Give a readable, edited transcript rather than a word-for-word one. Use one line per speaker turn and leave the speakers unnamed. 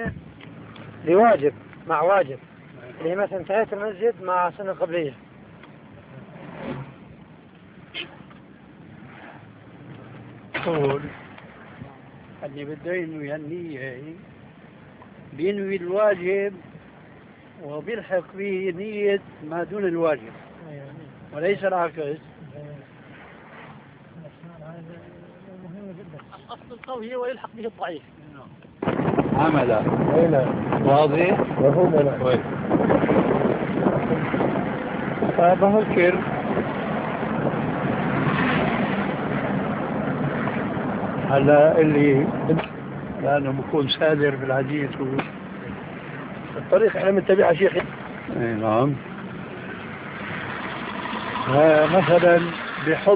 لواجب مع واجب، اللي مثلا تحية المسجد مع سنة قبلية.
قول اللي بده ينوي النية بينوي الواجب وبيلحق به نية ما دون الواجب وليس العكس.
الأصل القوي ويلحق به الضعيف.
عملا واضح كويس. فبفكر على اللي لأنه بكون سادر بالحديث
الطريق احنا بنتبعها شيخ.
نعم. مثلا بحب